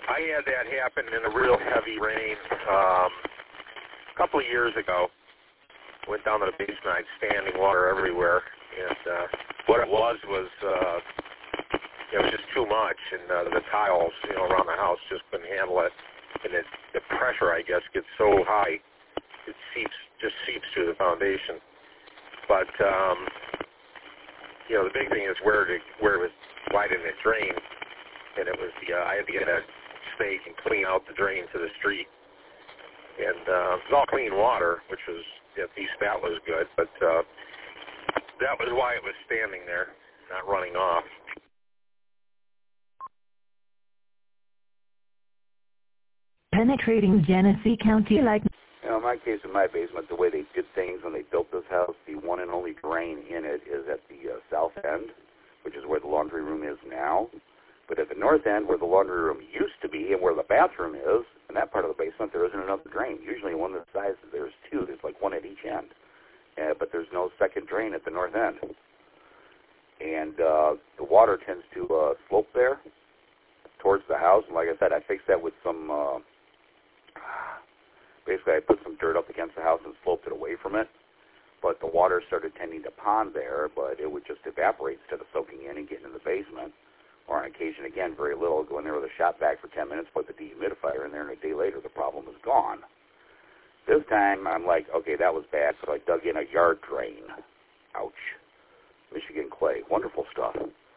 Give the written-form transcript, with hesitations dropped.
I had that happen in a real heavy rain a couple of years ago. Went down to the basement, I had standing water everywhere, and what it was it was just too much, and the tiles, around the house just couldn't handle it, and the pressure, I guess, gets so high, it just seeps through the foundation. But the big thing is where it was, why didn't it drain? And it was I had to get a stake and clean out the drain to the street, and it was all clean water, which was at least that was good. But that was why it was standing there, not running off. Penetrating Genesee County like... In my case, in my basement, the way they did things when they built this house, the one and only drain in it is at the south end, which is where the laundry room is now. But at the north end, where the laundry room used to be and where the bathroom is, in that part of the basement, there isn't another drain. Usually one of the sizes, there's two. There's like one at each end. But there's no second drain at the north end. And the water tends to slope there towards the house. And like I said, I fixed that with some... basically, I put some dirt up against the house and sloped it away from it. But the water started tending to pond there, but it would just evaporate instead of soaking in and getting in the basement. Or on occasion, again, very little, go in there with a shop vac for 10 minutes, put the dehumidifier in there, and a day later the problem was gone. This time, I'm like, okay, that was bad, so I dug in a yard drain. Ouch. Michigan clay. Wonderful stuff.